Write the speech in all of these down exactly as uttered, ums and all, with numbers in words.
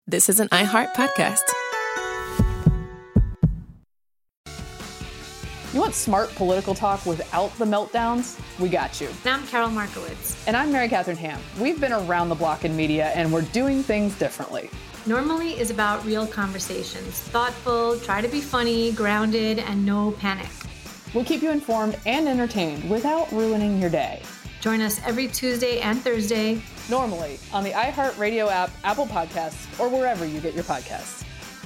This is an iHeart podcast. You want smart political talk without the meltdowns? We got you. And I'm Carol Markowitz. And I'm Mary Catherine Ham. We've been around the block in media, and we're doing things differently. Normally is about real conversations. Thoughtful, try to be funny, grounded, and no panic. We'll keep you informed and entertained without ruining your day. Join us every Tuesday and Thursday. Normally on the iHeartRadio app, Apple Podcasts, or wherever you get your podcasts.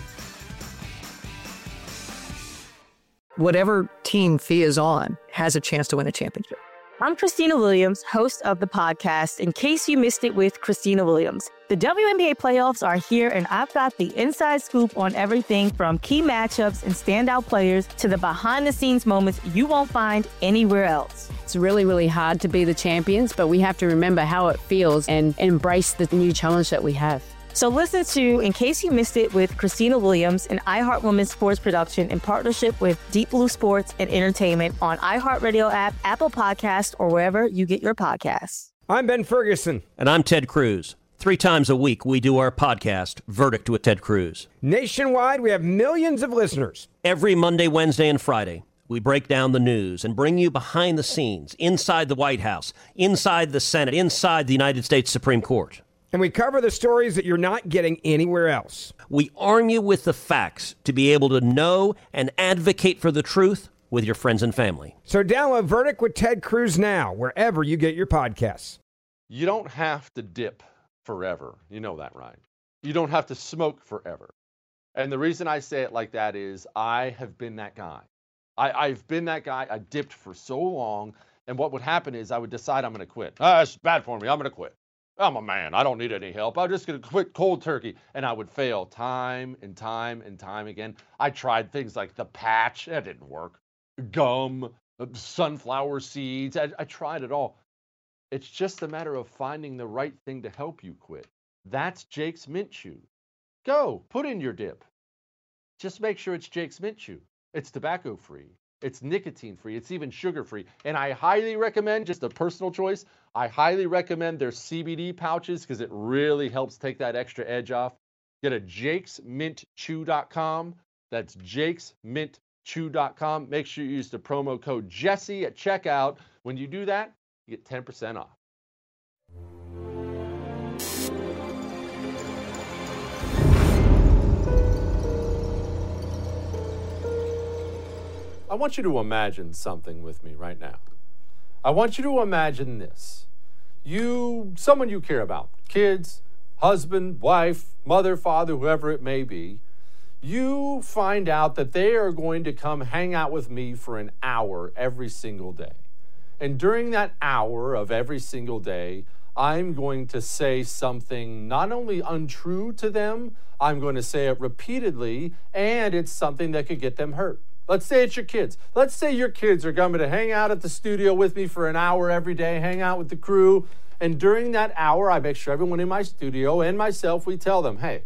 Whatever team Fee is on has a chance to win a championship. I'm Christina Williams, host of the podcast, In Case You Missed It with Christina Williams. The W N B A playoffs are here, and I've got the inside scoop on everything from key matchups and standout players to the behind-the-scenes moments you won't find anywhere else. It's really, really hard to be the champions, but we have to remember how it feels and embrace the new challenge that we have. So listen to In Case You Missed It with Christina Williams, an iHeart Women's Sports production in partnership with Deep Blue Sports and Entertainment on iHeartRadio app, Apple Podcasts, or wherever you get your podcasts. I'm Ben Ferguson. And I'm Ted Cruz. Three times a week, we do our podcast, Verdict with Ted Cruz. Nationwide, we have millions of listeners. Every Monday, Wednesday, and Friday, we break down the news and bring you behind the scenes, inside the White House, inside the Senate, inside the United States Supreme Court. And we cover the stories that you're not getting anywhere else. We arm you with the facts to be able to know and advocate for the truth with your friends and family. So download Verdict with Ted Cruz now, wherever you get your podcasts. You don't have to dip forever. You know that, right? You don't have to smoke forever. And the reason I say it like that is I have been that guy. I, I've been that guy. I dipped for so long. And what would happen is I would decide I'm going to quit. Ah, it's bad for me. I'm going to quit. I'm a man. I don't need any help. I'm just going to quit cold turkey. And I would fail time and time and time again. I tried things like the patch. That didn't work. Gum, sunflower seeds. I, I tried it all. It's just a matter of finding the right thing to help you quit. That's Jake's Mint Chew. Go, put in your dip. Just make sure it's Jake's Mint Chew. It's tobacco-free. It's nicotine-free. It's even sugar-free. And I highly recommend, just a personal choice, I highly recommend their C B D pouches because it really helps take that extra edge off. Get a jakes mint chew dot com. That's jakes mint chew dot com. Make sure you use the promo code Jesse at checkout. When you do that, you get ten percent off. I want you to imagine something with me right now. I want you to imagine this. You, someone you care about, kids, husband, wife, mother, father, whoever it may be, you find out that they are going to come hang out with me for an hour every single day. And during that hour of every single day, I'm going to say something not only untrue to them, I'm going to say it repeatedly, and it's something that could get them hurt. Let's say it's your kids. Let's say your kids are coming to hang out at the studio with me for an hour every day, hang out with the crew. And during that hour, I make sure everyone in my studio and myself, we tell them, hey,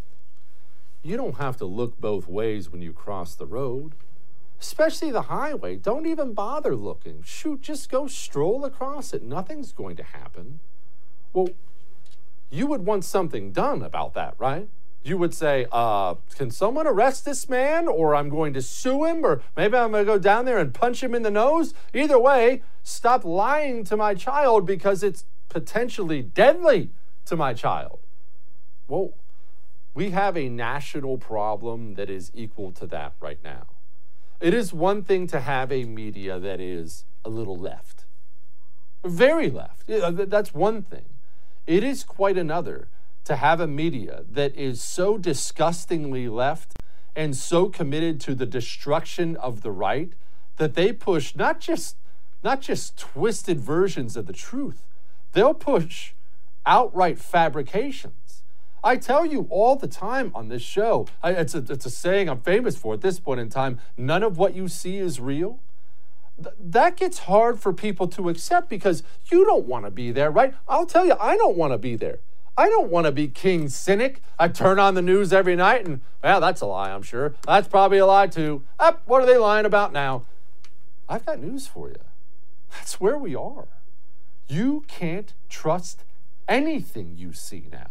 you don't have to look both ways when you cross the road, especially the highway. Don't even bother looking. Shoot, just go stroll across it. Nothing's going to happen. Well, you would want something done about that, right? You would say, uh, can someone arrest this man? Or I'm going to sue him? Or maybe I'm going to go down there and punch him in the nose? Either way, stop lying to my child because it's potentially deadly to my child. Well, we have a national problem that is equal to that right now. It is one thing to have a media that is a little left, very left. That's one thing. It is quite another to have a media that is so disgustingly left and so committed to the destruction of the right that they push not just not just twisted versions of the truth. They'll push outright fabrications. I tell you all the time on this show, I, it's, a, it's a saying I'm famous for at this point in time, none of what you see is real. Th- that gets hard for people to accept because you don't want to be there, right? I'll tell you, I don't want to be there. I don't want to be king cynic. I turn on the news every night and, well, that's a lie, I'm sure. That's probably a lie too. Up, what are they lying about now? I've got news for you. That's where we are. You can't trust anything you see now.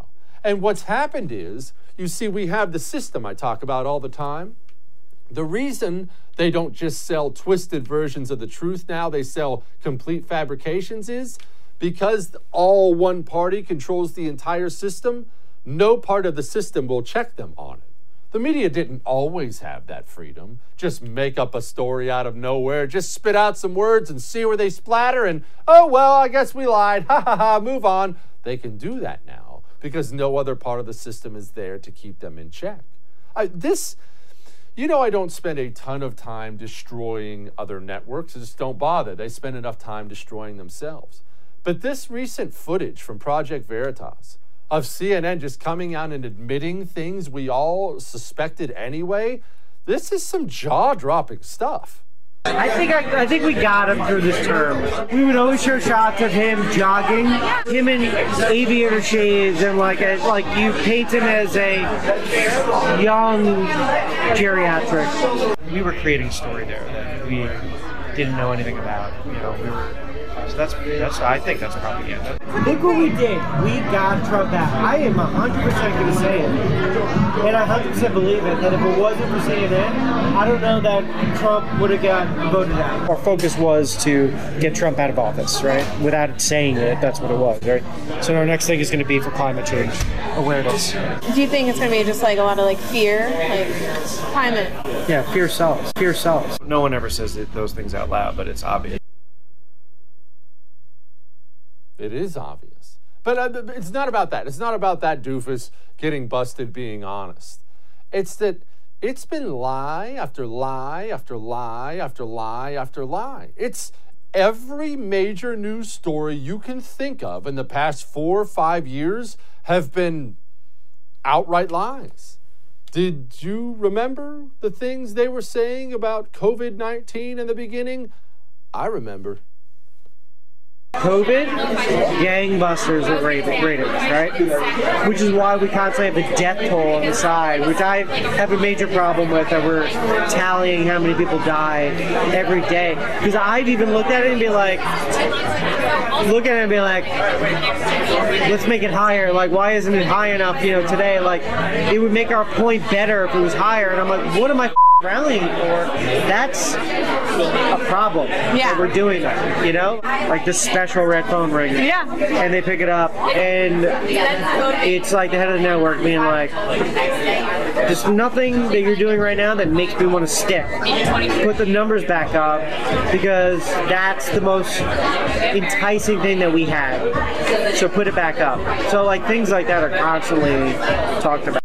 And what's happened is, you see, we have the system I talk about all the time. The reason they don't just sell twisted versions of the truth now, they sell complete fabrications, is because all one party controls the entire system, no part of the system will check them on it. The media didn't always have that freedom. Just make up a story out of nowhere, just spit out some words and see where they splatter and, oh, well, I guess we lied, ha ha ha, move on. They can do that now because no other part of the system is there to keep them in check. I, this, you know, I don't spend a ton of time destroying other networks. I just don't bother. They spend enough time destroying themselves. But this recent footage from Project Veritas of C N N just coming out and admitting things we all suspected anyway, this is some jaw-dropping stuff. I think I, I think we got him through this term. We would always show shots of him jogging, him in aviator shades, and like a, like you paint him as a young geriatric. We were creating a story there that we didn't know anything about. You know, we were. So that's that's I think that's propaganda. Look what we did. We got Trump out. I am one hundred percent going to say it. And I one hundred percent believe it, that if it wasn't for C N N, I don't know that Trump would have got voted out. Our focus was to get Trump out of office, right? Without saying it, that's what it was, right? So our next thing is going to be for climate change awareness. Do you think it's going to be just like a lot of like fear, like climate? Yeah, fear sells. Fear sells. No one ever says it, those things out loud, but it's obvious. It is obvious. But uh, it's not about that. It's not about that doofus getting busted being honest. It's that it's been lie after lie after lie after lie after lie. It's every major news story you can think of in the past four or five years have been outright lies. Did you remember the things they were saying about COVID nineteen in the beginning? I remember. COVID, gangbusters of ratings, right? Which is why we constantly have a death toll on the side, which I have a major problem with, that we're tallying how many people die every day. Because I've even looked at it and be like, look at it and be like, let's make it higher. Like, why isn't it high enough, you know, today? Like, it would make our point better if it was higher. And I'm like, what am I rallying for? That's a problem. Yeah. That we're doing that, you know? Like the special red phone ring. Yeah. And they pick it up, and it's like the head of the network being like, there's nothing that you're doing right now that makes me want to stick. Put the numbers back up, because that's the most enticing thing that we have. So put it back up. So like things like that are constantly talked about.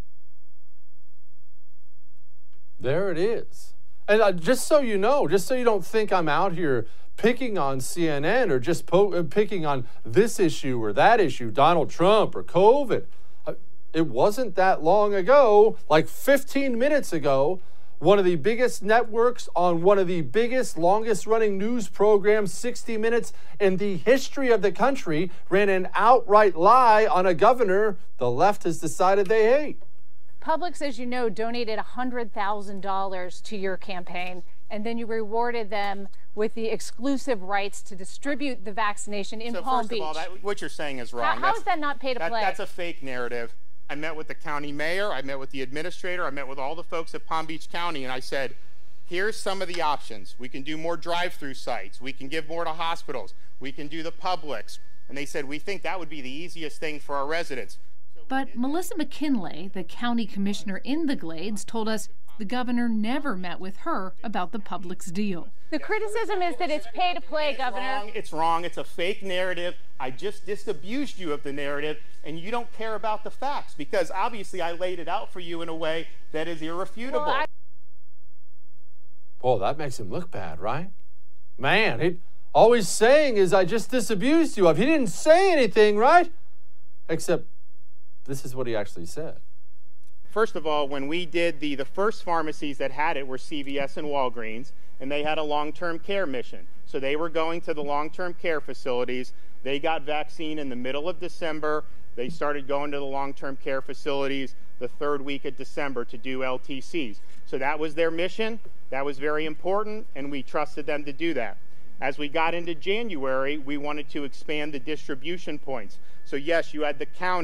There it is. And uh, just so you know, just so you don't think I'm out here picking on C N N or just po- picking on this issue or that issue, Donald Trump or COVID. Uh, it wasn't that long ago, like fifteen minutes ago, one of the biggest networks on one of the biggest, longest running news programs, sixty minutes in the history of the country, ran an outright lie on a governor the left has decided they hate. Publix, as you know, donated one hundred thousand dollars to your campaign, and then you rewarded them with the exclusive rights to distribute the vaccination in so Palm first Beach. Of all, that, what you're saying is wrong. How, how is that not pay to that, play? That's a fake narrative. I met with the county mayor, I met with the administrator, I met with all the folks at Palm Beach County, and I said, here's some of the options. We can do more drive-through sites. We can give more to hospitals. We can do the Publix. And they said, we think that would be the easiest thing for our residents. But Melissa McKinley, the county commissioner in the Glades, told us the governor never met with her about the Publix deal. The criticism is that it's pay to play, Governor. Wrong. It's wrong. It's a fake narrative. I just disabused you of the narrative, and you don't care about the facts, because obviously I laid it out for you in a way that is irrefutable. Well, I- Oh, that makes him look bad, right? Man, he all he's saying is I just disabused you of. He didn't say anything, right? Except this is what he actually said. First of all, when we did the, the first pharmacies that had it were C V S and Walgreens, and they had a long-term care mission. So they were going to the long-term care facilities. They got vaccine in the middle of December. They started going to the long-term care facilities the third week of December to do L T Cs. So that was their mission. That was very important, and we trusted them to do that. As we got into January, we wanted to expand the distribution points. So yes, you had the counties,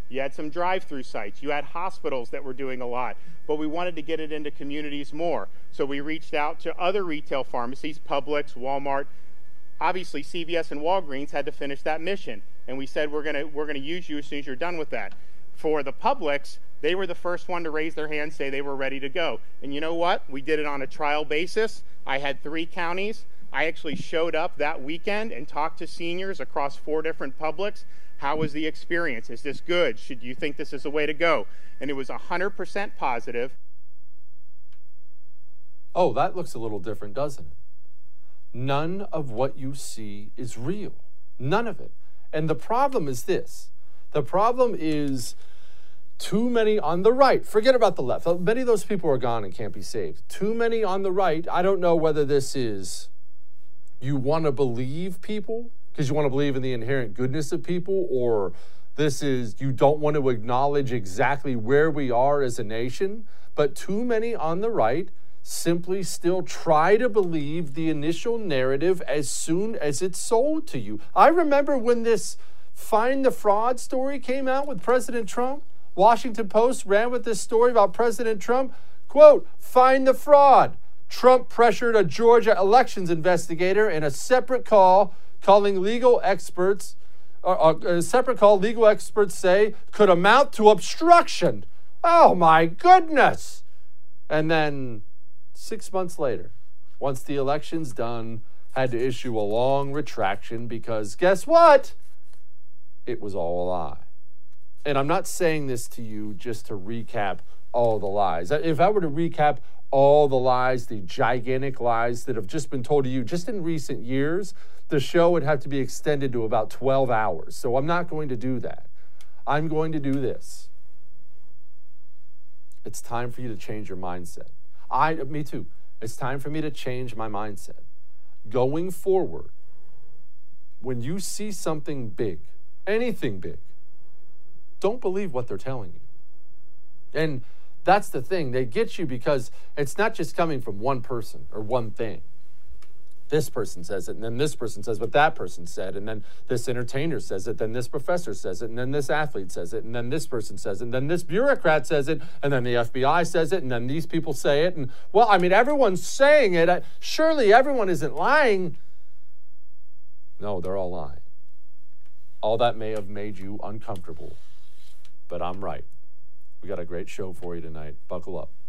You had some drive-through sites. You had hospitals that were doing a lot. But we wanted to get it into communities more. So we reached out to other retail pharmacies, Publix, Walmart. Obviously, C V S and Walgreens had to finish that mission. And we said, we're gonna, we're gonna use you as soon as you're done with that. For the Publix, they were the first one to raise their hand, say they were ready to go. And you know what? We did it on a trial basis. I had three counties. I actually showed up that weekend and talked to seniors across four different Publix. How was the experience? Is this good? Should you think this is the way to go? And it was one hundred percent positive. Oh, that looks a little different, doesn't it? None of what you see is real. None of it. And the problem is this. The problem is too many on the right. Forget about the left. Many of those people are gone and can't be saved. Too many on the right. I don't know whether this is you want to believe people because you want to believe in the inherent goodness of people, or this is you don't want to acknowledge exactly where we are as a nation. But too many on the right simply still try to believe the initial narrative as soon as it's sold to you. I remember when this Find the Fraud story came out with President Trump. Washington Post ran with this story about President Trump. Quote, find the fraud. Trump pressured a Georgia elections investigator in a separate call, calling legal experts, uh, a separate call legal experts say could amount to obstruction. Oh my goodness. And then six months later, once the election's done, had to issue a long retraction because guess what? It was all a lie. And I'm not saying this to you just to recap all the lies. If I were to recap all the lies, the gigantic lies that have just been told to you just in recent years, the show would have to be extended to about twelve hours. So I'm not going to do that. I'm going to do this. It's time for you to change your mindset. I, me too. It's time for me to change my mindset. Going forward, when you see something big, anything big, don't believe what they're telling you. And that's the thing. They get you because it's not just coming from one person or one thing. This person says it, and then this person says what that person said, and then this entertainer says it, then this professor says it, and then this athlete says it, and then this person says it, and then this bureaucrat says it, and then the F B I says it, and then these people say it. And, well, I mean, everyone's saying it. Surely everyone isn't lying. No, they're all lying. All that may have made you uncomfortable, but I'm right. We got a great show for you tonight. Buckle up.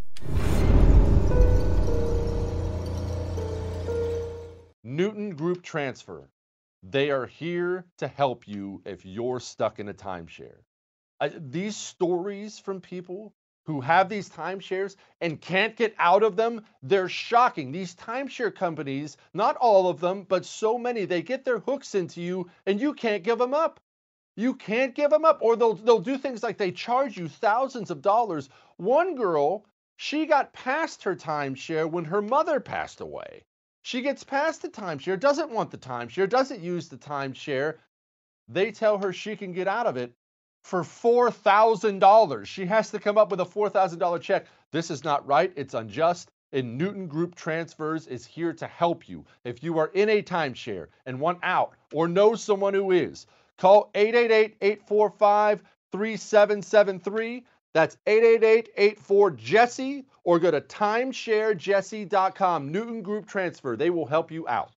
Newton Group Transfer. They are here to help you if you're stuck in a timeshare. Uh, these stories from people who have these timeshares and can't get out of them, they're shocking. These timeshare companies, not all of them, but so many, they get their hooks into you and you can't give them up. You can't give them up, or they'll, they'll do things like they charge you thousands of dollars. One girl, she got past her timeshare when her mother passed away. She gets past the timeshare, doesn't want the timeshare, doesn't use the timeshare. They tell her she can get out of it for four thousand dollars. She has to come up with a four thousand dollars check. This is not right. It's unjust. And Newton Group Transfers is here to help you. If you are in a timeshare and want out or know someone who is, call eight eight eight, eight four five, three seven seven three. That's eight eight eight, eight four, Jesse, or go to timeshare jesse dot com. Newton Group Transfer. They will help you out.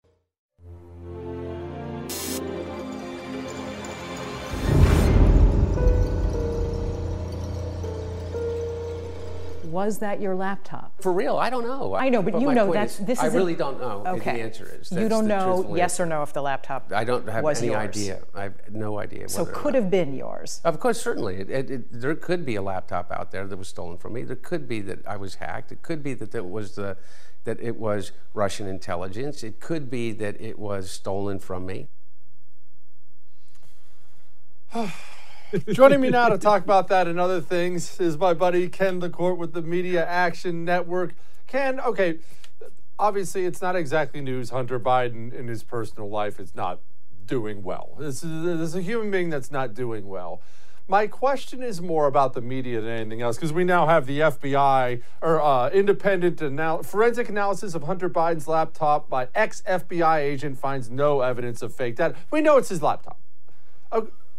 Was that your laptop? For real, I don't know. I know, but, but you know that's is, this is. I really don't know. Okay. The answer is. You don't know yes or no if the laptop. I don't have was any yours. idea. I have no idea. So could have been yours. Of course, certainly. It, it, it, there could be a laptop out there that was stolen from me. There could be that I was hacked. It could be that it was the that it was Russian intelligence. It could be that it was stolen from me. Joining me now to talk about that and other things is my buddy Ken LaCourte with the Media Action Network. Ken, okay, obviously it's not exactly news. Hunter Biden in his personal life is not doing well. This is, this is a human being that's not doing well. My question is more about the media than anything else, because we now have the F B I, or uh, independent anal- forensic analysis of Hunter Biden's laptop by ex-F B I agent finds no evidence of fake data. We know it's his laptop. Uh,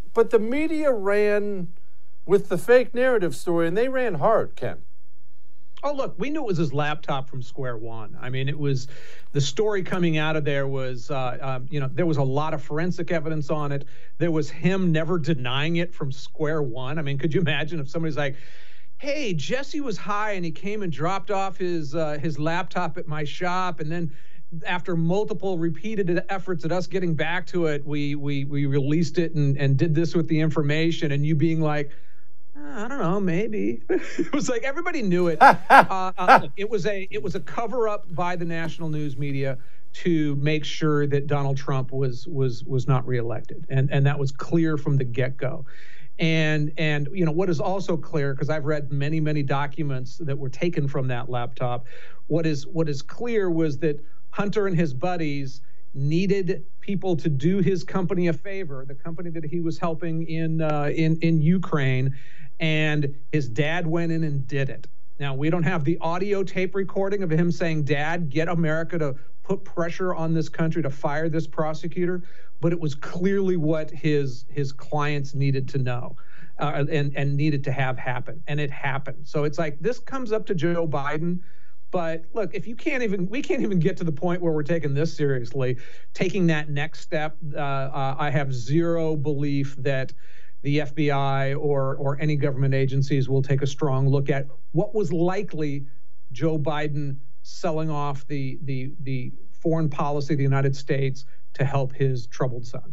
but the media ran with the fake narrative story, and they ran hard, Ken. Oh, look, we knew it was his laptop from square one. I mean, it was the story coming out of there was, uh, um, you know, there was a lot of forensic evidence on it. There was him never denying it from square one. I mean, could you imagine if somebody's like, hey, Jesse was high and he came and dropped off his uh, his laptop at my shop, and then after multiple repeated efforts at us getting back to it, we we we released it and, and did this with the information, and you being like, I don't know, maybe. It was like everybody knew it. uh, uh, it was a it was a cover up by the national news media to make sure that Donald Trump was was was not reelected, and and that was clear from the get go. And and you know what is also clear, because I've read many many documents that were taken from that laptop. What is what is clear was that Hunter and his buddies needed people to do his company a favor, the company that he was helping in uh, in in Ukraine. And his dad went in and did it. Now, we don't have the audio tape recording of him saying, Dad, get America to put pressure on this country to fire this prosecutor. But it was clearly what his his clients needed to know uh, and, and needed to have happen. And it happened. So it's like this comes up to Joe Biden. But look, if you can't even, we can't even get to the point where we're taking this seriously, taking that next step, uh, uh, I have zero belief that the F B I or or any government agencies will take a strong look at what was likely Joe Biden selling off the the the foreign policy of the United States to help his troubled son.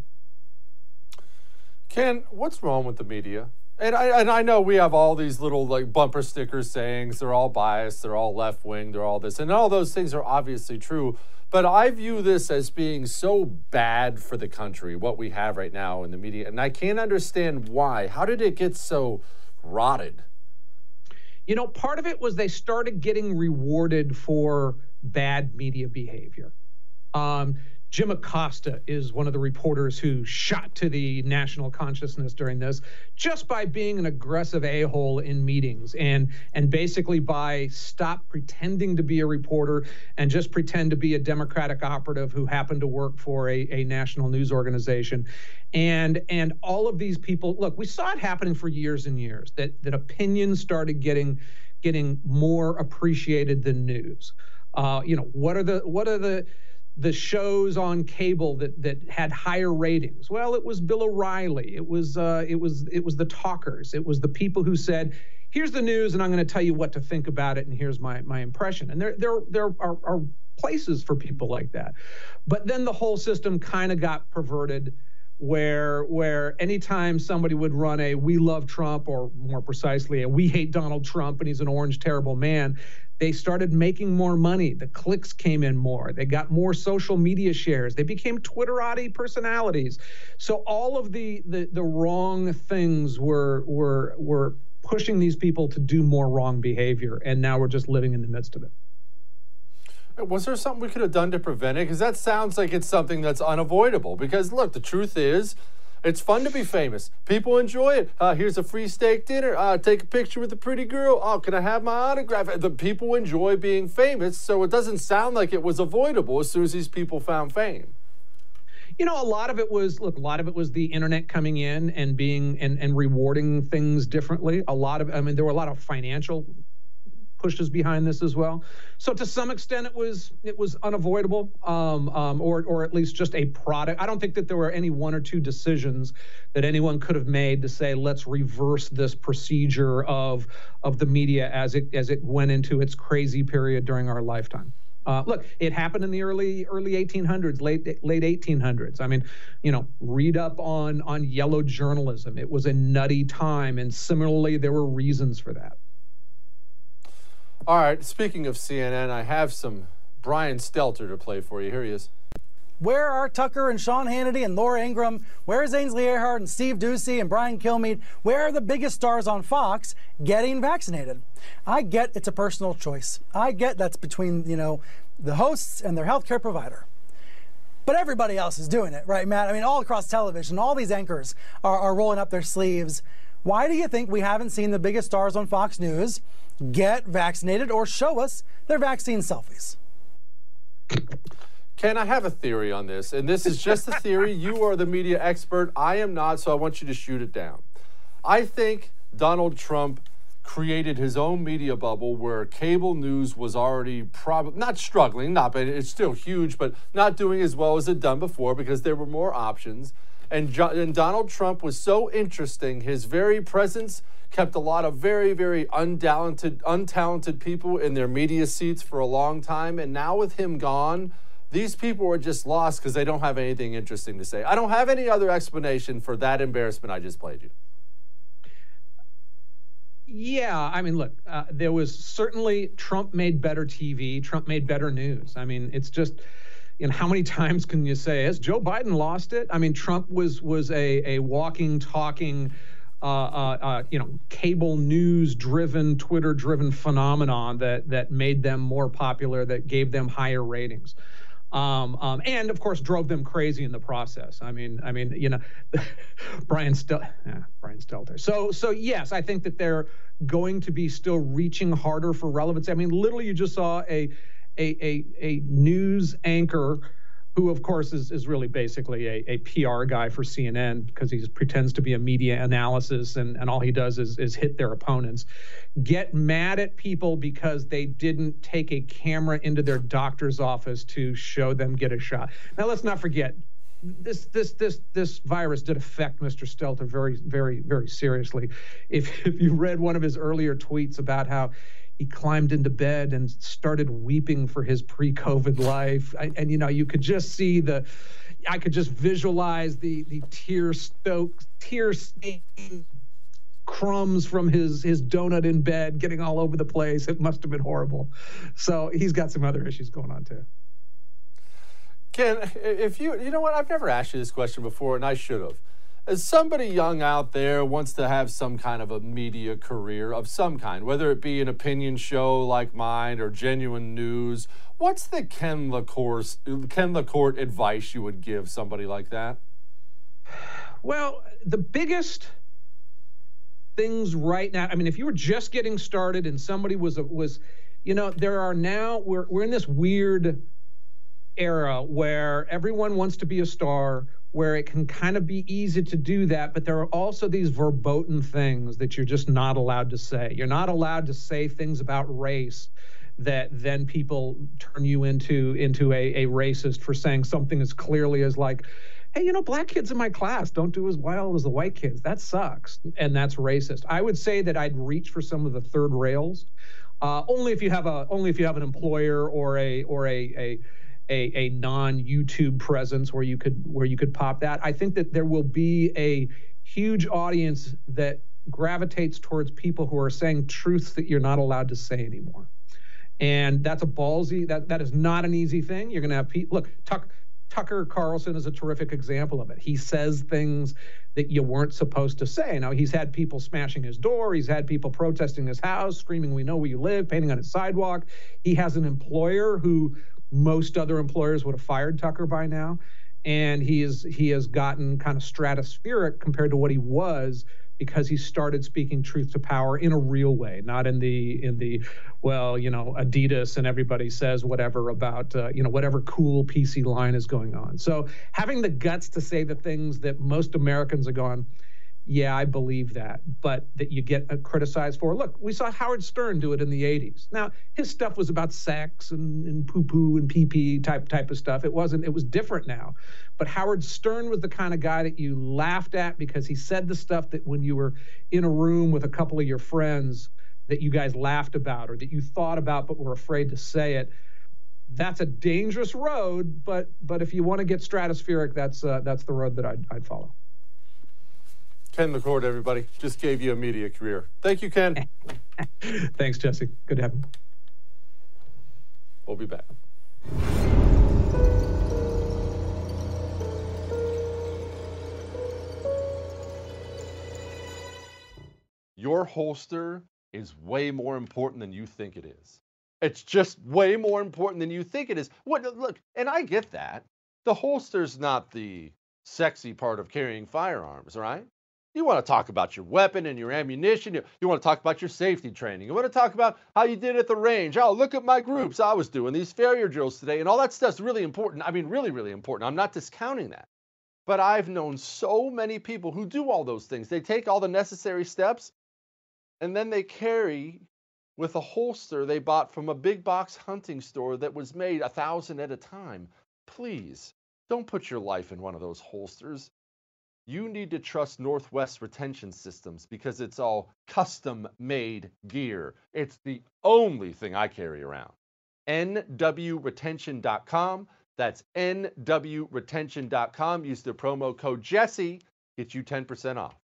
Ken, what's wrong with the media? And I and I know we have all these little like bumper sticker sayings. They're all biased. They're all left wing. They're all this, and all those things are obviously true. But I view this as being so bad for the country, what we have right now in the media. And I can't understand why. How did it get so rotted? You know, part of it was they started getting rewarded for bad media behavior. Um, Jim Acosta is one of the reporters who shot to the national consciousness during this just by being an aggressive a-hole in meetings and and basically by stop pretending to be a reporter and just pretend to be a Democratic operative who happened to work for a, a national news organization. And and all of these people, look, we saw it happening for years and years, that that opinion started getting getting more appreciated than news. Uh, you know, what are the what are the the shows on cable that that had higher ratings? Well, it was Bill O'Reilly. It was uh, it was it was the talkers. It was the people who said, "Here's the news, and I'm going to tell you what to think about it, and here's my my impression." And there there there are, are places for people like that, but then the whole system kind of got perverted, where where anytime somebody would run a "We love Trump," or more precisely a "We hate Donald Trump and he's an orange terrible man," they started making more money. The clicks came in more. They got more social media shares. They became Twitterati personalities. So all of the the, the wrong things were were were pushing these people to do more wrong behavior, and now we're just living in the midst of it. Was there something we could have done to prevent it? Because that sounds like it's something that's unavoidable. Because look, the truth is, it's fun to be famous. People enjoy it. Uh, here's a free steak dinner. Uh, take a picture with a pretty girl. Oh, can I have my autograph? The people enjoy being famous, so it doesn't sound like it was avoidable as soon as these people found fame. You know, a lot of it was, look, a lot of it was the internet coming in and being, and, and rewarding things differently. A lot of, I mean, there were a lot of financial pushes behind this as well. So to some extent, it was it was unavoidable, um, um, or or at least just a product. I don't think that there were any one or two decisions that anyone could have made to say, let's reverse this procedure of of the media as it as it went into its crazy period during our lifetime. Uh, look, it happened in the early early eighteen hundreds, late late eighteen hundreds. I mean, you know, read up on on yellow journalism. It was a nutty time, and similarly, there were reasons for that. All right, speaking of C N N, I have some Brian Stelter to play for you. Here he is. Where are Tucker and Sean Hannity and Laura Ingraham? Where is Ainsley Earhardt and Steve Doocy and Brian Kilmeade? Where are the biggest stars on Fox getting vaccinated? I get it's a personal choice. I get that's between, you know, the hosts and their healthcare provider. But everybody else is doing it, right, Matt? I mean, all across television, all these anchors are, are rolling up their sleeves. Why do you think we haven't seen the biggest stars on Fox News get vaccinated or show us their vaccine selfies? Ken, I have a theory on this, and this is just a theory. You are the media expert. I am not, so I want you to shoot it down. I think Donald Trump created his own media bubble where cable news was already probably not struggling, not, but it's still huge, but not doing as well as it done before because there were more options. And, jo- and Donald Trump was so interesting. His very presence kept a lot of very, very untalented, untalented people in their media seats for a long time. And now with him gone, these people are just lost because they don't have anything interesting to say. I don't have any other explanation for that embarrassment I just played you. Yeah, I mean, look, uh, there was certainly Trump made better T V. Trump made better news. I mean, it's just, you know, how many times can you say, has Joe Biden lost it? I mean, Trump was was a, a walking, talking, uh, uh, uh, you know, cable news-driven, Twitter-driven phenomenon that that made them more popular, that gave them higher ratings. Um, um, and of course, drove them crazy in the process. I mean, I mean, you know, Brian Stel- yeah, Brian Stelter. So, so yes, I think that they're going to be still reaching harder for relevancy. I mean, literally, you just saw a a a, a news anchor, who of course is is really basically a, a P R guy for C N N because he pretends to be a media analysis and, and all he does is is hit their opponents, get mad at people because they didn't take a camera into their doctor's office to show them get a shot. Now let's not forget, this this this this virus did affect Mister Stelter very very very seriously. If if you read one of his earlier tweets about how he climbed into bed and started weeping for his pre-COVID life. I, and, you know, you could just see the, I could just visualize the the tear-stoked, tear-stained crumbs from his, his donut in bed getting all over the place. It must have been horrible. So he's got some other issues going on, too. Ken, if you, you know what, I've never asked you this question before, and I should have. As somebody young out there wants to have some kind of a media career of some kind, whether it be an opinion show like mine or genuine news, what's the Ken LaCourse, Ken LaCourt advice you would give somebody like that? Well, the biggest things right now, I mean, if you were just getting started and somebody was, was, you know, there are now, we're, we're in this weird era where everyone wants to be a star, where it can kind of be easy to do that, but there are also these verboten things that you're just not allowed to say. You're not allowed to say things about race that then people turn you into into a, a racist for saying something as clearly as like, hey, you know, black kids in my class don't do as well as the white kids. That sucks, and that's racist. I would say that I'd reach for some of the third rails, uh, only if you have a only if you have an employer or a or a a a, a non-YouTube presence where you could where you could pop that. I think that there will be a huge audience that gravitates towards people who are saying truths that you're not allowed to say anymore. And that's a ballsy, that that is not an easy thing. You're going to have people, look, Tuck, Tucker Carlson is a terrific example of it. He says things that you weren't supposed to say. Now, he's had people smashing his door. He's had people protesting his house, screaming, "We know where you live," painting on his sidewalk. He has an employer who most other employers would have fired Tucker by now. And he is he has gotten kind of stratospheric compared to what he was because he started speaking truth to power in a real way, not in the, in the well, you know, Adidas and everybody says whatever about, uh, you know, whatever cool P C line is going on. So having the guts to say the things that most Americans are going, yeah, I believe that, but that you get criticized for. Look, we saw Howard Stern do it in the eighties. Now, his stuff was about sex and, and poo-poo and pee-pee type type of stuff. It wasn't, it was different now. But Howard Stern was the kind of guy that you laughed at because he said the stuff that when you were in a room with a couple of your friends that you guys laughed about or that you thought about but were afraid to say it. That's a dangerous road, but but if you want to get stratospheric, that's uh, that's the road that I'd, I'd follow. Ken LaCourt, everybody. Just gave you a media career. Thank you, Ken. Thanks, Jesse. Good to have you. We'll be back. Your holster is way more important than you think it is. It's just way more important than you think it is. What? Look, and I get that. The holster's not the sexy part of carrying firearms, right? You want to talk about your weapon and your ammunition. You, you want to talk about your safety training. You want to talk about how you did at the range. Oh, look at my groups. I was doing these farrier drills today. And all that stuff's really important. I mean, really, really important. I'm not discounting that. But I've known so many people who do all those things. They take all the necessary steps, and then they carry with a holster they bought from a big box hunting store that was made a thousand at a time. Please, don't put your life in one of those holsters. You need to trust Northwest Retention Systems because it's all custom-made gear. It's the only thing I carry around. N W retention dot com. That's N W retention dot com. Use the promo code Jesse. Get you ten percent off.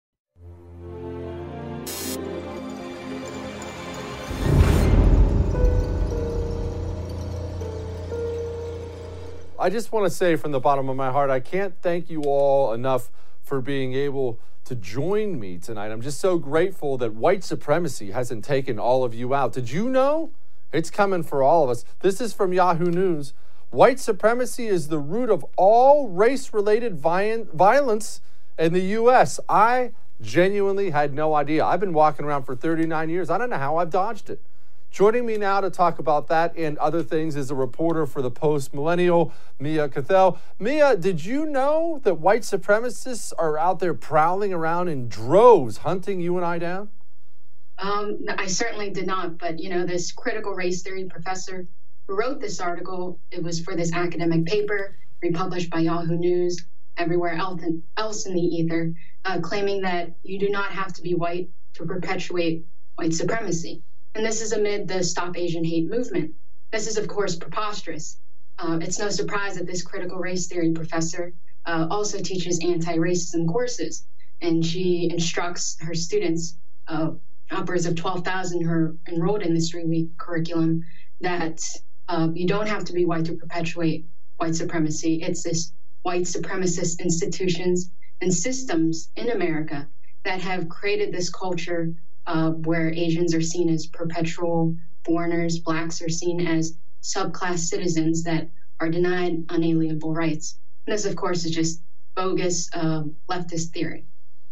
I just want to say from the bottom of my heart, I can't thank you all enough for being able to join me tonight. I'm just so grateful that white supremacy hasn't taken all of you out. Did you know? It's coming for all of us. This is from Yahoo News. White supremacy is the root of all race-related violence in the U S. I genuinely had no idea. I've been walking around for thirty-nine years. I don't know how I've dodged it. Joining me now to talk about that and other things is a reporter for the Post Millennial, Mia Cathell. Mia, did you know that white supremacists are out there prowling around in droves, hunting you and I down? Um, I certainly did not, but you know, this critical race theory professor who wrote this article, it was for this academic paper, republished by Yahoo News, everywhere else in the ether, uh, claiming that you do not have to be white to perpetuate white supremacy. And this is amid the Stop Asian Hate movement. This is, of course, preposterous. Uh, it's no surprise that this critical race theory professor uh, also teaches anti-racism courses, and she instructs her students, uh, upwards of twelve thousand who are enrolled in this three-week curriculum, that uh, you don't have to be white to perpetuate white supremacy. It's this white supremacist institutions and systems in America that have created this culture Uh, where Asians are seen as perpetual foreigners, blacks are seen as subclass citizens that are denied unalienable rights. And this, of course, is just bogus uh, leftist theory.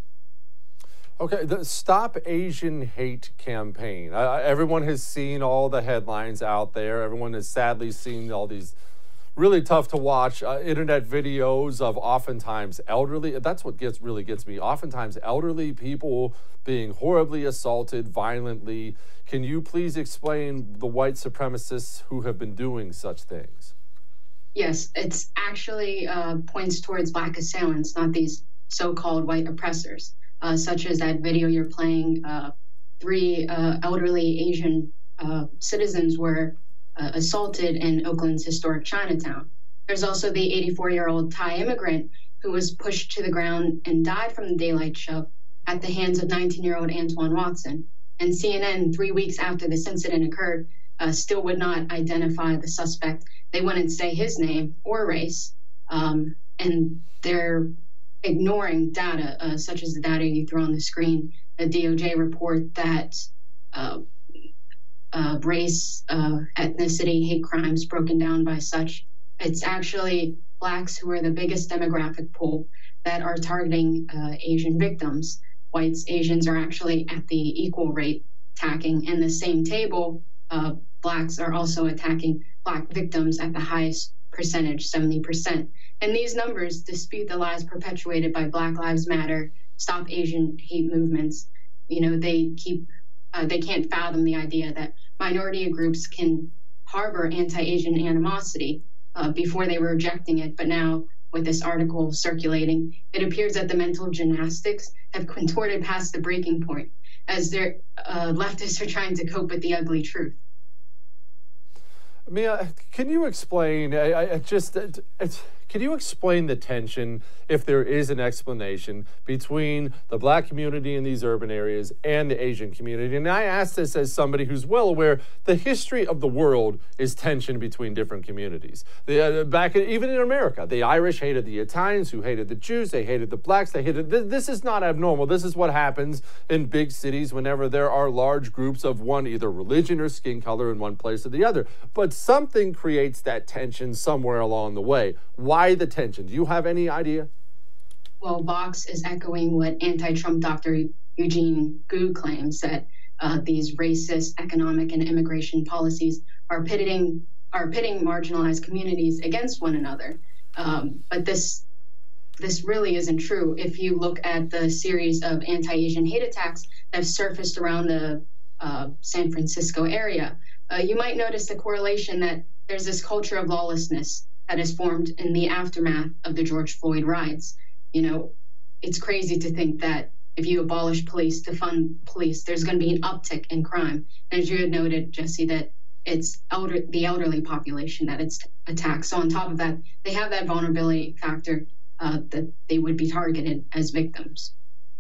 Okay, the Stop Asian Hate campaign. Uh, everyone has seen all the headlines out there. Everyone has sadly seen all these really tough to watch uh, internet videos of oftentimes elderly. That's what gets really gets me. Oftentimes elderly people being horribly assaulted violently. Can you please explain the white supremacists who have been doing such things? Yes, it's actually uh, points towards black assailants, not these so-called white oppressors, uh, such as that video you're playing. Uh, three uh, elderly Asian uh, citizens were Uh, assaulted in Oakland's historic Chinatown. There's also the eighty-four-year-old Thai immigrant who was pushed to the ground and died from the daylight shove at the hands of nineteen-year-old Antoine Watson. And C N N, three weeks after this incident occurred, uh, still would not identify the suspect. They wouldn't say his name or race. Um, and they're ignoring data, uh, such as the data you throw on the screen. The D O J report that uh, Uh, race, uh, ethnicity, hate crimes broken down by such. It's actually blacks who are the biggest demographic pool that are targeting uh, Asian victims. Whites, Asians are actually at the equal rate attacking. In the same table, uh, blacks are also attacking black victims at the highest percentage, seventy percent. And these numbers dispute the lies perpetuated by Black Lives Matter, Stop Asian Hate movements. You know, they keep Uh, they can't fathom the idea that minority groups can harbor anti-Asian animosity. Uh, before they were rejecting it, but now with this article circulating, it appears that the mental gymnastics have contorted past the breaking point as their uh, leftists are trying to cope with the ugly truth. Mia, can you explain, I, I just, it, it's, can you explain the tension, if there is an explanation, between the black community in these urban areas and the Asian community? And I ask this as somebody who's well aware the history of the world is tension between different communities. The, uh, back in, even in America, the Irish hated the Italians, who hated the Jews, they hated the blacks, they hated, th this is not abnormal. This is what happens in big cities whenever there are large groups of one, either religion or skin color in one place or the other. But something creates that tension somewhere along the way. Why the tension? Do you have any idea? well, Vox is echoing what anti-Trump Doctor Eugene Gu claims, that uh, these racist economic and immigration policies are pitting are pitting marginalized communities against one another. Um, but this this really isn't true. If you look at the series of anti-Asian hate attacks that have surfaced around the uh, San Francisco area, uh, you might notice the correlation that there's this culture of lawlessness that is formed in the aftermath of the George Floyd riots. You know, it's crazy to think that if you abolish police, defund police, there's going to be an uptick in crime. And as you had noted, Jesse, that it's elder, the elderly population that it's attacked. So on top of that, they have that vulnerability factor uh, that they would be targeted as victims.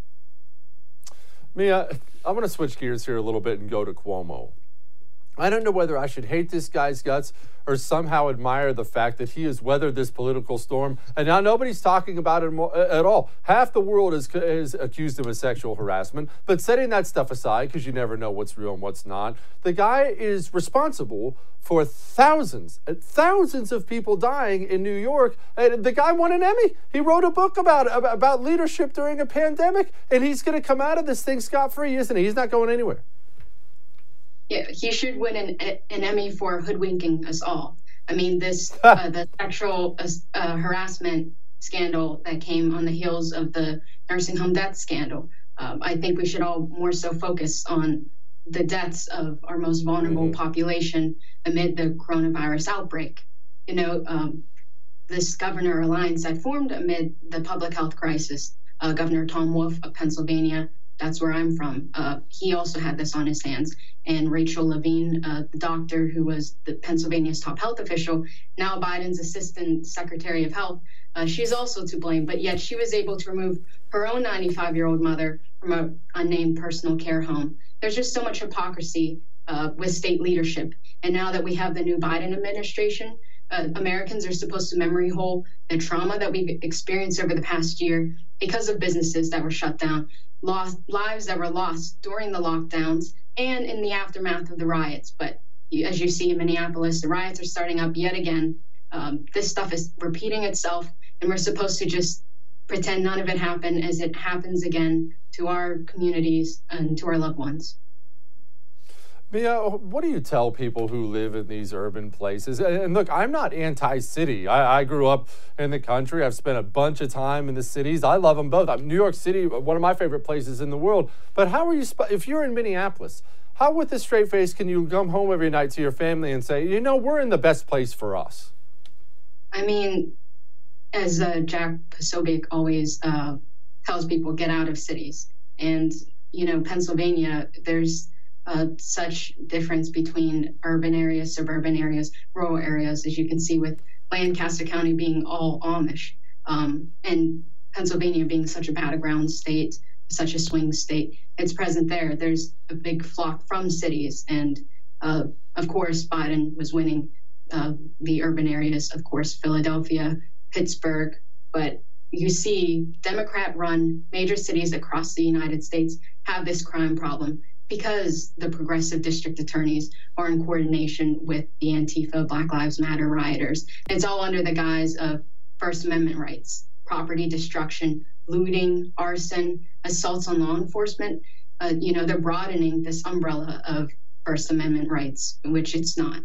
Mia, I'm going to switch gears here a little bit and go to Cuomo. I don't know whether I should hate this guy's guts or somehow admire the fact that he has weathered this political storm. And now nobody's talking about it at all. Half the world is, is accused him of sexual harassment. But setting that stuff aside, because you never know what's real and what's not, the guy is responsible for thousands, thousands of people dying in New York. And the guy won an Emmy. He wrote a book about, about leadership during a pandemic. And he's going to come out of this thing scot-free, isn't he? He's not going anywhere. Yeah, he should win an, an Emmy for hoodwinking us all. I mean, this uh, the sexual uh, harassment scandal that came on the heels of the nursing home death scandal. Um, I think we should all more so focus on the deaths of our most vulnerable mm-hmm. population amid the coronavirus outbreak. You know, um, this governor alliance that formed amid the public health crisis, uh, Governor Tom Wolf of Pennsylvania, that's where I'm from. Uh, he also had this on his hands. And Rachel Levine, uh, the doctor who was the Pennsylvania's top health official, now Biden's assistant secretary of health, uh, she's also to blame. But yet she was able to remove her own ninety-five-year-old mother from an unnamed personal care home. There's just so much hypocrisy uh, with state leadership. And now that we have the new Biden administration, uh, Americans are supposed to memory hole the trauma that we've experienced over the past year because of businesses that were shut down, lost lives that were lost during the lockdowns and in the aftermath of the riots. But as you see in Minneapolis, the riots are starting up yet again. Um, this stuff is repeating itself, and we're supposed to just pretend none of it happened as it happens again to our communities and to our loved ones. Mia, what do you tell people who live in these urban places? And look, I'm not anti-city. I, I grew up in the country. I've spent a bunch of time in the cities. I love them both. I'm New York City, one of my favorite places in the world. But how are you, if you're in Minneapolis, how with a straight face can you come home every night to your family and say, you know, we're in the best place for us? I mean, as uh, Jack Posobiec always uh, tells people, get out of cities. And, you know, Pennsylvania, there's Uh, such difference between urban areas, suburban areas, rural areas, as you can see with Lancaster County being all Amish, um, and Pennsylvania being such a battleground state, such a swing state. It's present there. There's a big flock from cities, and uh, of course, Biden was winning uh, the urban areas, of course, Philadelphia, Pittsburgh, but you see Democrat-run major cities across the United States have this crime problem, because the progressive district attorneys are in coordination with the Antifa, Black Lives Matter rioters. It's all under the guise of First Amendment rights, property destruction, looting, arson, assaults on law enforcement. Uh, you know, they're broadening this umbrella of First Amendment rights, which it's not.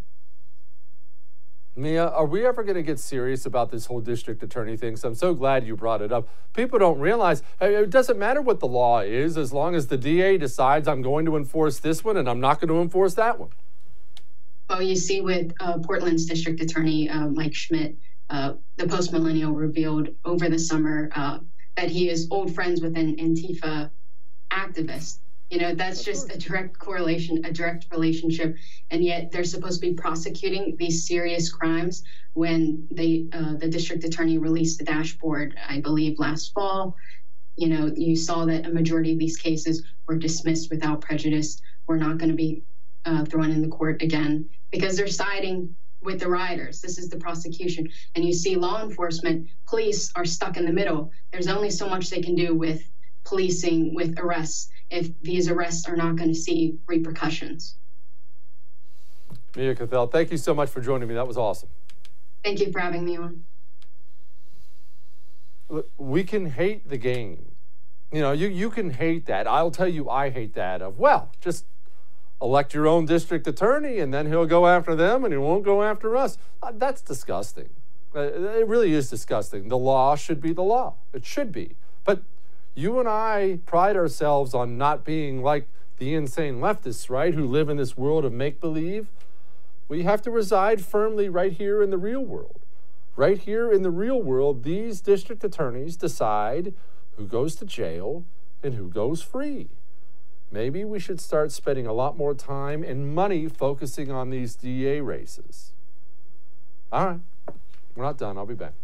Mia, are we ever going to get serious about this whole district attorney thing? So I'm so glad you brought it up. People don't realize it doesn't matter what the law is as long as the D A decides I'm going to enforce this one and I'm not going to enforce that one. Well, you see with uh, Portland's district attorney, uh, Mike Schmidt, uh, the Post Millennial revealed over the summer uh, that he is old friends with an Antifa activist. You know, that's just a direct correlation, a direct relationship, and yet they're supposed to be prosecuting these serious crimes when they, uh, the district attorney released the dashboard, I believe, last fall. You know, you saw that a majority of these cases were dismissed without prejudice. We're not going to be uh, thrown in the court again because they're siding with the rioters. This is the prosecution. And you see law enforcement, police are stuck in the middle. There's only so much they can do with policing, with arrests, if these arrests are not going to see repercussions. Mia Cathell, thank you so much for joining me. That was awesome. Thank you for having me on. we can hate the game. You know, you, you can hate that. I'll tell you, I hate that of, well, just elect your own district attorney and then he'll go after them and he won't go after us. Uh, that's disgusting. Uh, it really is disgusting. The law should be the law. It should be. But you and I pride ourselves on not being like the insane leftists, right, who live in this world of make-believe. We have to reside firmly right here in the real world. Right here in the real world, these district attorneys decide who goes to jail and who goes free. Maybe we should start spending a lot more time and money focusing on these D A races. All right, we're not done. I'll be back.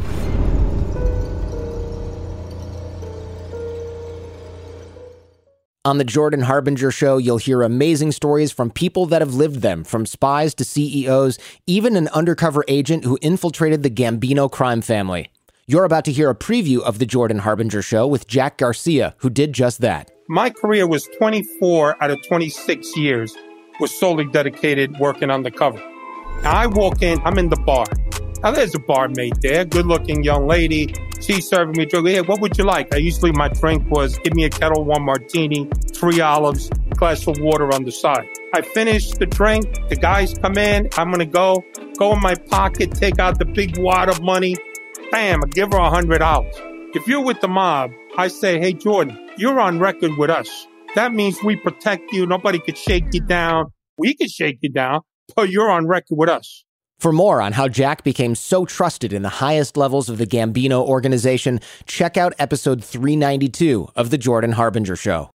On the Jordan Harbinger Show, you'll hear amazing stories from people that have lived them, from spies to C E Os, even an undercover agent who infiltrated the Gambino crime family. You're about to hear a preview of the Jordan Harbinger Show with Jack Garcia, who did just that. My career was twenty-four out of twenty-six years was solely dedicated working undercover. Now I walk in, I'm in the bar. Now there's a barmaid there, good-looking young lady. She's serving me a drink. Yeah, what would you like? I usually, my drink was give me a Kettle One martini, three olives, glass of water on the side. I finish the drink. The guys come in. I'm going to go, go in my pocket, take out the big wad of money. Bam, I give her a hundred dollars. If you're with the mob, I say, hey, Jordan, you're on record with us. That means we protect you. Nobody could shake you down. We could shake you down, but you're on record with us. For more on how Jack became so trusted in the highest levels of the Gambino organization, check out episode three ninety-two of The Jordan Harbinger Show.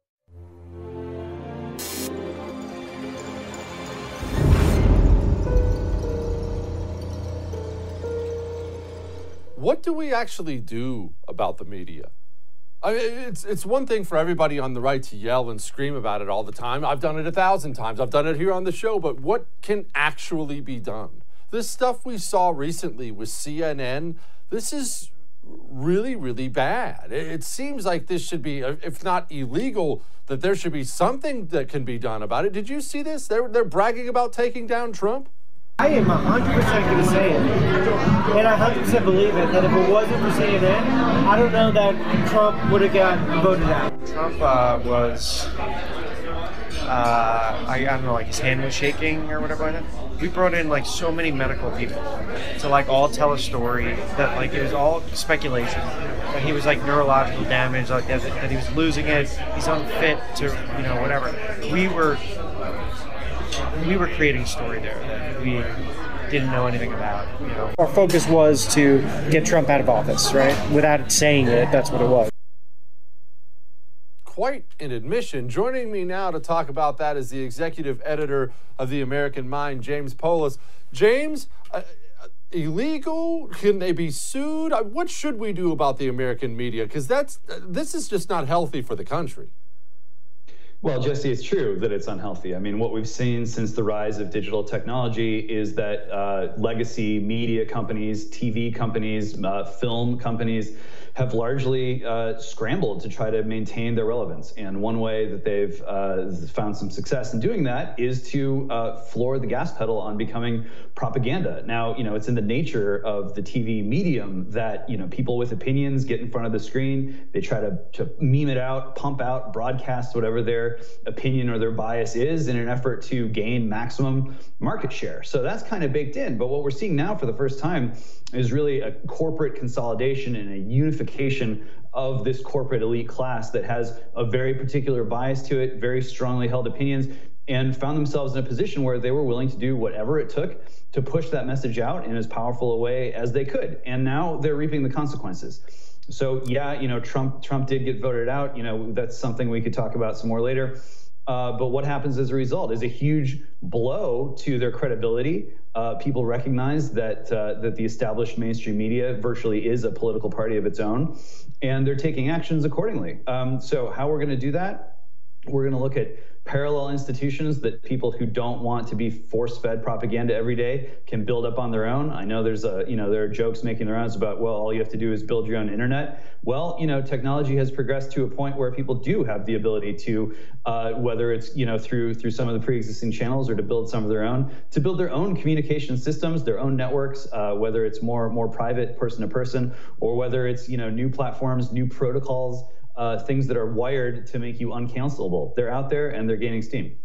What do we actually do about the media? I mean, it's, it's one thing for everybody on the right to yell and scream about it all the time. I've done it a thousand times. I've done it here on the show. But what can actually be done? This stuff we saw recently with C N N, this is really, really bad. It, it seems like this should be, if not illegal, that there should be something that can be done about it. Did you see this? They're, they're bragging about taking down Trump. I am one hundred percent going to say it, and I one hundred percent believe it, that if it wasn't for C N N, I don't know that Trump would have got voted out. Trump uh, was, uh, I, I don't know, like his hand was shaking or whatever like that. We brought in like so many medical people to like all tell a story that like it was all speculation, that he was like neurological damage, like that, that he was losing it, he's unfit to, you know, whatever. We were... We were creating a story there that we didn't know anything about. You know, our focus was to get Trump out of office, right? Without saying it, that's what it was. Quite an admission. Joining me now to talk about that is the executive editor of The American Mind, James Polis. James, uh, illegal? Can they be sued? Uh, what should we do about the American media? Because that's uh, this is just not healthy for the country. Well, Jesse, it's true that it's unhealthy. I mean, what we've seen since the rise of digital technology is that uh, legacy media companies, T V companies, uh, film companies have largely uh, scrambled to try to maintain their relevance. And one way that they've uh, found some success in doing that is to uh, floor the gas pedal on becoming propaganda. Now, you know, it's in the nature of the T V medium that, you know, people with opinions get in front of the screen, they try to, to meme it out, pump out, broadcast whatever their opinion or their bias is in an effort to gain maximum market share. So that's kind of baked in. But what we're seeing now for the first time is really a corporate consolidation and a unification of this corporate elite class that has a very particular bias to it, very strongly held opinions, and found themselves in a position where they were willing to do whatever it took to push that message out in as powerful a way as they could. And now they're reaping the consequences. So yeah, you know, Trump Trump did get voted out. You know, that's something we could talk about some more later. Uh, but what happens as a result is a huge blow to their credibility. Uh, people recognize that uh, that the established mainstream media virtually is a political party of its own, and they're taking actions accordingly. Um, so how we're going to do that? We're going to look at parallel institutions that people who don't want to be force-fed propaganda every day can build up on their own. I know there's a, you know, there are jokes making the rounds about, well, all you have to do is build your own internet. Well, you know, technology has progressed to a point where people do have the ability to, uh, whether it's, you know, through through some of the pre-existing channels or to build some of their own, to build their own communication systems, their own networks, uh, whether it's more more private, person to person, or whether it's, you know, new platforms, new protocols, uh, things that are wired to make you uncancelable. They're out there and they're gaining steam.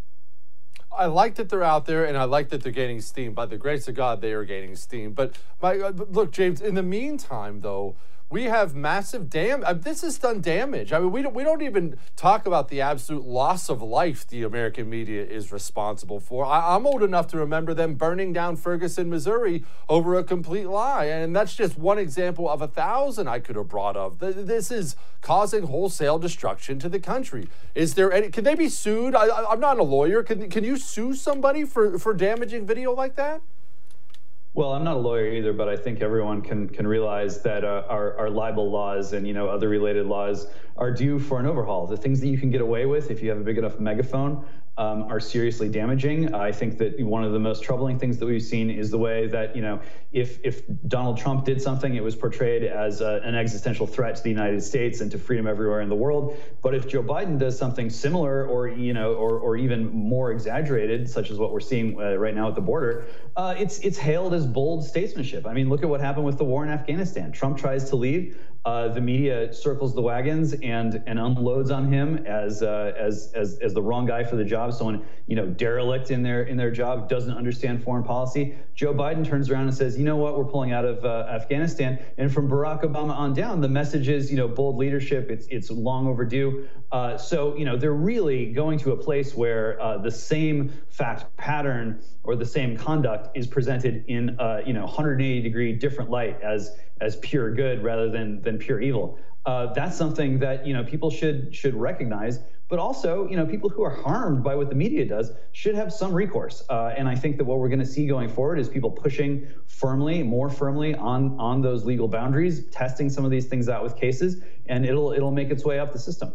I like that they're out there, and I like that they're gaining steam. By the grace of God, they are gaining steam. But my, uh, look, James, in the meantime, though, we have massive dam. Uh, this has done damage. I mean, we don't we don't even talk about the absolute loss of life the American media is responsible for. I, I'm old enough to remember them burning down Ferguson, Missouri, over a complete lie, and that's just one example of a thousand I could have brought of. This is causing wholesale destruction to the country. Is there any? Can they be sued? I, I, I'm not a lawyer. Can can you sue somebody for for damaging video like that? Well, I'm not a lawyer either, but I think everyone can can realize that uh, our, our libel laws and, you know, other related laws are due for an overhaul. The things that you can get away with if you have a big enough megaphone um, are seriously damaging. I think that one of the most troubling things that we've seen is the way that, you know, if if Donald Trump did something, it was portrayed as a, an existential threat to the United States and to freedom everywhere in the world. But if Joe Biden does something similar, or, you know, or or even more exaggerated, such as what we're seeing uh, right now at the border, uh, it's it's hailed as bold statesmanship. I mean, look at what happened with the war in Afghanistan. Trump tries to leave. Uh, the media circles the wagons and and unloads on him as uh, as as as the wrong guy for the job. Someone, you know, derelict in their in their job, doesn't understand foreign policy. Joe Biden turns around and says, you know what, we're pulling out of uh, Afghanistan. And from Barack Obama on down, the message is, you know, bold leadership. It's it's long overdue. Uh, so, you know, they're really going to a place where uh, the same fact pattern or the same conduct is presented in uh, you know, one hundred eighty degree different light as as pure good rather than than pure evil. Uh, that's something that, you know, people should should recognize. But also, you know, people who are harmed by what the media does should have some recourse. Uh, and I think that what we're going to see going forward is people pushing firmly, more firmly on on those legal boundaries, testing some of these things out with cases, and it'll it'll make its way up the system.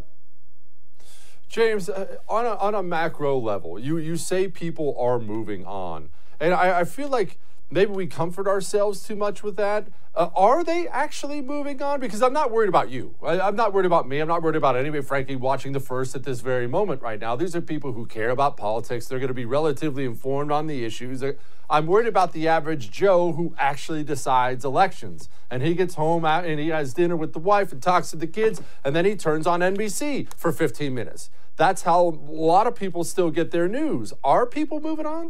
James, uh, on a on a macro level, you you say people are moving on, and I, I feel like maybe we comfort ourselves too much with that. Uh, are they actually moving on? Because I'm not worried about you. I, I'm not worried about me. I'm not worried about anybody, frankly, watching The First at this very moment right now. These are people who care about politics. They're going to be relatively informed on the issues. I'm worried about the average Joe who actually decides elections. And he gets home out and he has dinner with the wife and talks to the kids, and then he turns on N B C for fifteen minutes. That's how a lot of people still get their news. Are people moving on?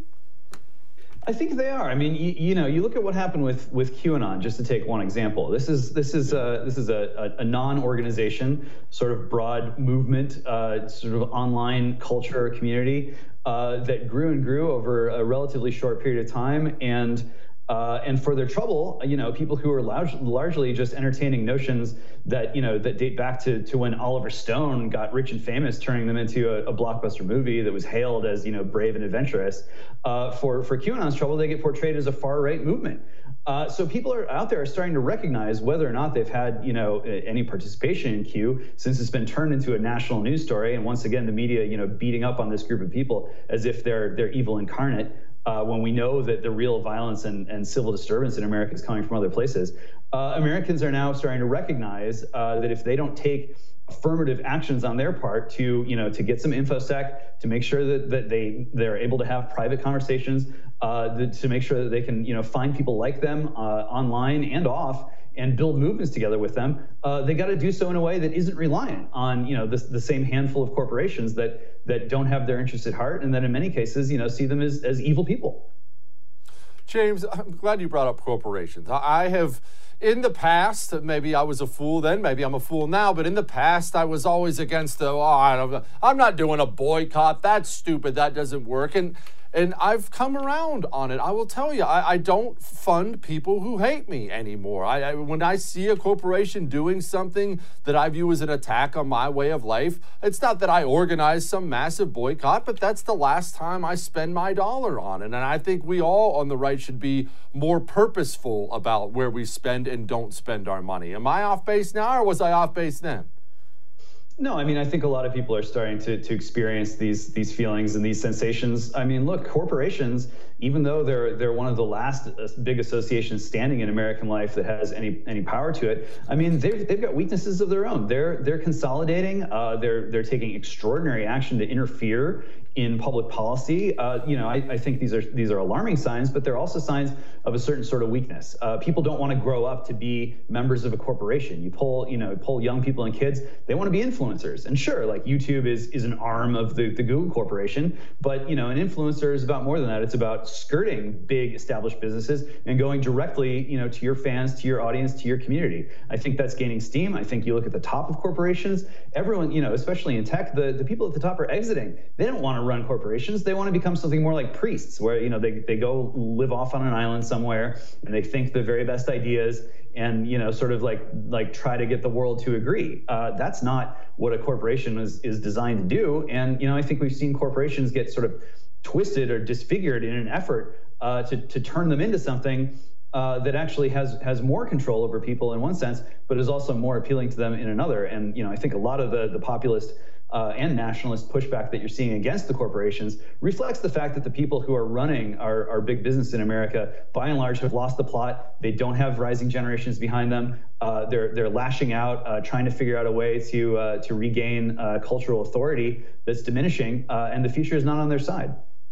I think they are. I mean, you, you know, you look at what happened with with QAnon, just to take one example. This is this is a, this is a, a, a non-organization, sort of broad movement, uh, sort of online culture community uh, that grew and grew over a relatively short period of time, and. Uh, and for their trouble, you know, people who are large, largely just entertaining notions that, you know, that date back to, to when Oliver Stone got rich and famous, turning them into a, a blockbuster movie that was hailed as, you know, brave and adventurous. Uh, for, for QAnon's trouble, they get portrayed as a far-right movement. Uh, so people are out there are starting to recognize whether or not they've had, you know, any participation in Q, since it's been turned into a national news story. And once again, the media, you know, beating up on this group of people as if they're they're evil incarnate. Uh, when we know that the real violence and, and civil disturbance in America is coming from other places, uh, Americans are now starting to recognize uh, that if they don't take affirmative actions on their part to, you know, to get some InfoSec, to make sure that, that they they're able to have private conversations, uh, the, to make sure that they can, you know, find people like them uh, online and off, and build movements together with them, uh, they got to do so in a way that isn't reliant on, you know, the, the same handful of corporations that that don't have their interests at heart, and that in many cases, you know, see them as, as evil people. James, I'm glad you brought up corporations. I have, in the past, maybe I was a fool then, maybe I'm a fool now, but in the past, I was always against the, oh, I don't, I'm not doing a boycott. That's stupid. That doesn't work. And And I've come around on it. I will tell you, I, I don't fund people who hate me anymore. I, I, when I see a corporation doing something that I view as an attack on my way of life, it's not that I organize some massive boycott, but that's the last time I spend my dollar on it. And I think we all on the right should be more purposeful about where we spend and don't spend our money. Am I off base now, or was I off base then? No, I mean, I think a lot of people are starting to, to experience these these feelings and these sensations. I mean, look, corporations, even though they're they're one of the last big associations standing in American life that has any any power to it, I mean, they've they've got weaknesses of their own. They're they're consolidating. Uh, they're they're taking extraordinary action to interfere in public policy. Uh, you know, I, I think these are these are alarming signs, but they're also signs of a certain sort of weakness. Uh, people don't want to grow up to be members of a corporation. You poll, you know, poll young people and kids, they want to be influencers. And sure, like YouTube is is an arm of the, the Google corporation, but you know, an influencer is about more than that. It's about skirting big established businesses and going directly, you know, to your fans, to your audience, to your community. I think that's gaining steam. I think you look at the top of corporations, everyone, you know, especially in tech, the, the people at the top are exiting. They don't want to run corporations. They want to become something more like priests, where, you know, they, they go live off on an island somewhere and they think the very best ideas and, you know, sort of like like try to get the world to agree. Uh, that's not what a corporation is, is designed to do. And, you know, I think we've seen corporations get sort of twisted or disfigured in an effort uh, to, to turn them into something uh, that actually has has more control over people in one sense, but is also more appealing to them in another. And, you know, I think a lot of the, the populist Uh, and nationalist pushback that you're seeing against the corporations reflects the fact that the people who are running our, our big business in America, by and large, have lost the plot. They don't have rising generations behind them. Uh, they're they're lashing out, uh, trying to figure out a way to uh, to regain uh, cultural authority that's diminishing, uh, and the future is not on their side.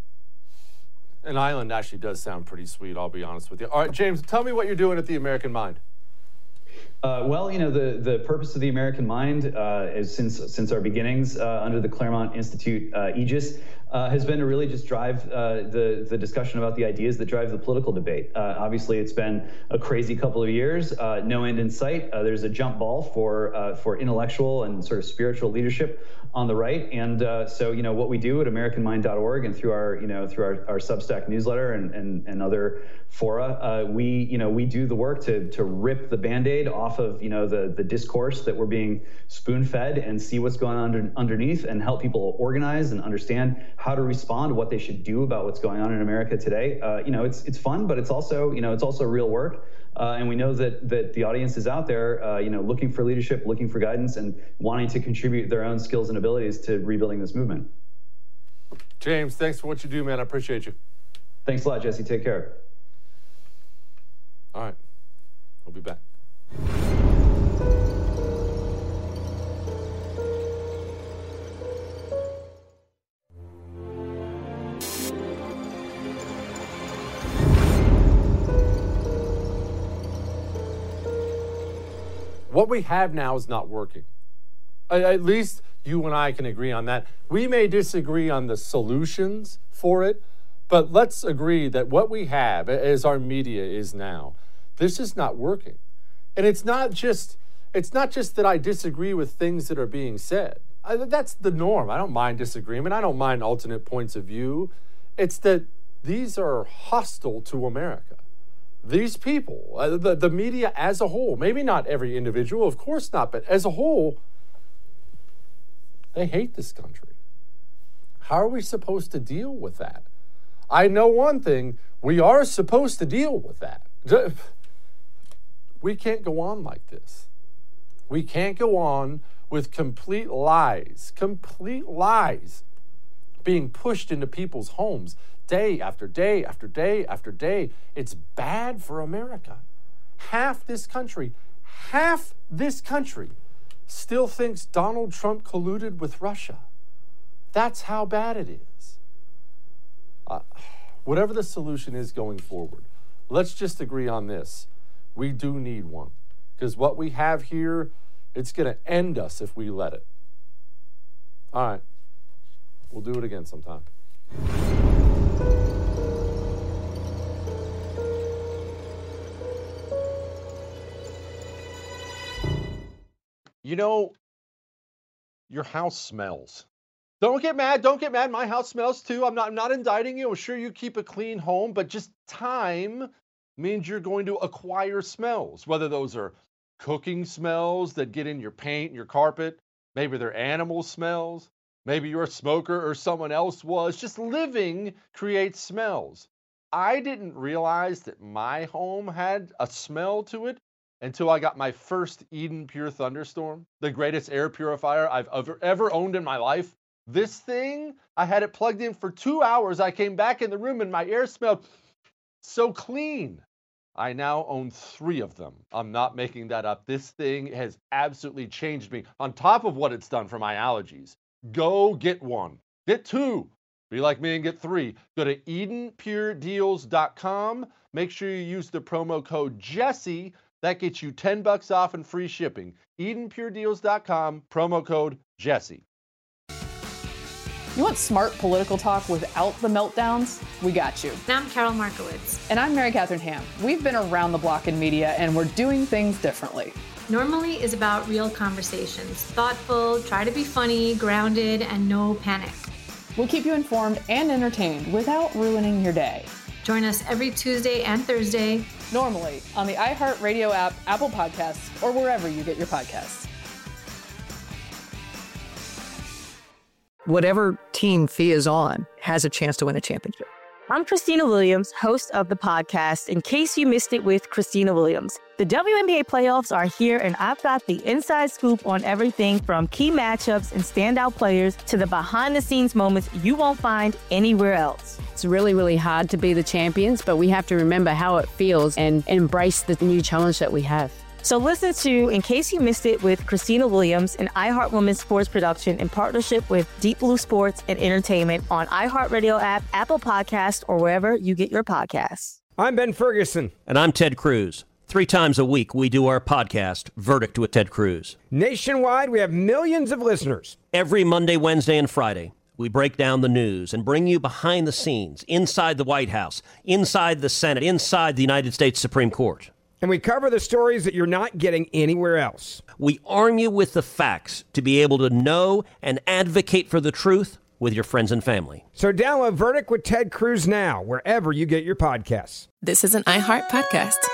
An island actually does sound pretty sweet, I'll be honest with you. All right, James, tell me what you're doing at the American Mind. Uh, well, you know, the, the purpose of the American Mind uh, is since since our beginnings uh, under the Claremont Institute uh, aegis uh, has been to really just drive uh, the, the discussion about the ideas that drive the political debate. Uh, obviously, it's been a crazy couple of years, uh, no end in sight. Uh, there's a jump ball for uh, for intellectual and sort of spiritual leadership on the right. And uh, so, you know, what we do at American Mind dot org and through our, you know, through our, our Substack newsletter and, and, and other fora, uh, we, you know, we do the work to, to rip the Band-Aid off of, you know, the, the discourse that we're being spoon-fed and see what's going on under, underneath and help people organize and understand how to respond, what they should do about what's going on in America today. Uh, you know, it's, it's fun, but it's also, you know, it's also real work. Uh, and we know that that the audience is out there, uh, you know, looking for leadership, looking for guidance, and wanting to contribute their own skills and abilities to rebuilding this movement. James, thanks for what you do, man. I appreciate you. Thanks a lot, Jesse. Take care. All right. I'll be back. What we have now is not working. At least you and I can agree on that. We may disagree on the solutions for it, but let's agree that what we have, as our media is now, this is not working. And it's not just, it's not just that I disagree with things that are being said. I, that's the norm. I don't mind disagreement. I don't mind alternate points of view. It's that these are hostile to America. These people, uh, the, the media as a whole, maybe not every individual, of course not, but as a whole, they hate this country. How are we supposed to deal with that? I know one thing, we are supposed to deal with that. We can't go on like this. We can't go on with complete lies, complete lies being pushed into people's homes day after day after day after day. It's bad for America. Half this country, half this country still thinks Donald Trump colluded with Russia. That's how bad it is. Uh, whatever the solution is going forward, let's just agree on this. We do need one, because what we have here, it's going to end us if we let it. All right. We'll do it again sometime. You know, your house smells. Don't get mad. Don't get mad. My house smells too. I'm not, I'm not indicting you. I'm sure you keep a clean home, but just time means you're going to acquire smells, whether those are cooking smells that get in your paint and your carpet. Maybe they're animal smells. Maybe you're a smoker or someone else was. Just living creates smells. I didn't realize that my home had a smell to it until I got my first Eden Pure Thunderstorm, the greatest air purifier I've ever, ever owned in my life. This thing, I had it plugged in for two hours. I came back in the room and my air smelled so clean. I now own three of them. I'm not making that up. This thing has absolutely changed me. On top of what it's done for my allergies, go get one. Get two. Be like me and get three. Go to eden pure deals dot com. Make sure you use the promo code Jesse. That gets you ten bucks off and free shipping. eden pure deals dot com, promo code Jesse. You want smart political talk without the meltdowns? We got you. And I'm Carol Markowitz. And I'm Mary Catherine Ham. We've been around the block in media, and we're doing things differently. Normally is about real conversations. Thoughtful, try to be funny, grounded, and no panic. We'll keep you informed and entertained without ruining your day. Join us every Tuesday and Thursday. Normally on the iHeartRadio app, Apple Podcasts, or wherever you get your podcasts. Whatever team Fee is on has a chance to win a championship. I'm Christina Williams, host of the podcast, In Case You Missed It with Christina Williams. The W N B A playoffs are here, and I've got the inside scoop on everything from key matchups and standout players to the behind-the-scenes moments you won't find anywhere else. It's really, really hard to be the champions, but we have to remember how it feels and embrace the new challenge that we have. So listen to In Case You Missed It with Christina Williams, an iHeart Women's sports production in partnership with Deep Blue Sports and Entertainment on iHeartRadio app, Apple Podcasts, or wherever you get your podcasts. I'm Ben Ferguson. And I'm Ted Cruz. Three times a week, we do our podcast, Verdict with Ted Cruz. Nationwide, we have millions of listeners. Every Monday, Wednesday, and Friday, we break down the news and bring you behind the scenes, inside the White House, inside the Senate, inside the United States Supreme Court. And we cover the stories that you're not getting anywhere else. We arm you with the facts to be able to know and advocate for the truth with your friends and family. So download Verdict with Ted Cruz now, wherever you get your podcasts. This is an iHeart podcast.